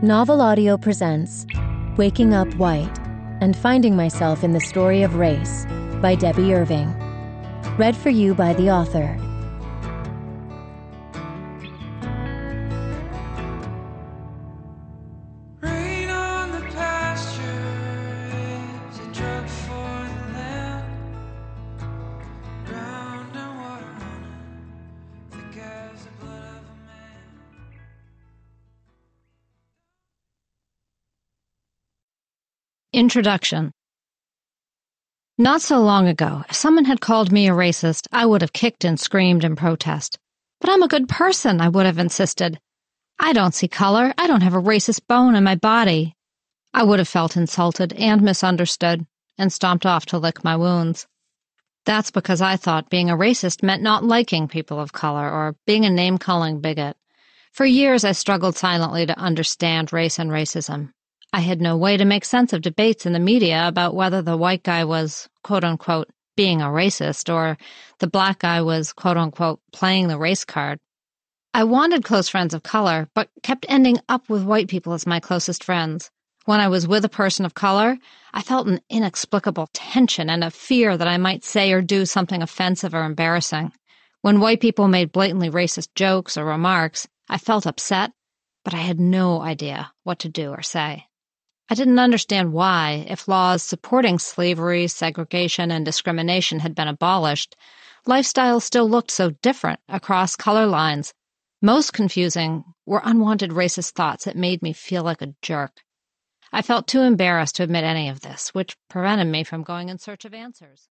Novel Audio presents Waking Up White and Finding Myself in the Story of Race by Debbie Irving. Read for you by the author. Rain on the pasture is a drug for the land. Ground and water running, thick as the blood of a man. Introduction. Not so long ago, if someone had called me a racist, I would have kicked and screamed in protest. But I'm a good person, I would have insisted. I don't see color. I don't have a racist bone in my body. I would have felt insulted and misunderstood and stomped off to lick my wounds. That's because I thought being a racist meant not liking people of color or being a name-calling bigot. For years, I struggled silently to understand race and racism. I had no way to make sense of debates in the media about whether the white guy was, quote-unquote, being a racist or the black guy was, quote-unquote, playing the race card. I wanted close friends of color, but kept ending up with white people as my closest friends. When I was with a person of color, I felt an inexplicable tension and a fear that I might say or do something offensive or embarrassing. When white people made blatantly racist jokes or remarks, I felt upset, but I had no idea what to do or say. I didn't understand why, if laws supporting slavery, segregation, and discrimination had been abolished, lifestyles still looked so different across color lines. Most confusing were unwanted racist thoughts that made me feel like a jerk. I felt too embarrassed to admit any of this, which prevented me from going in search of answers.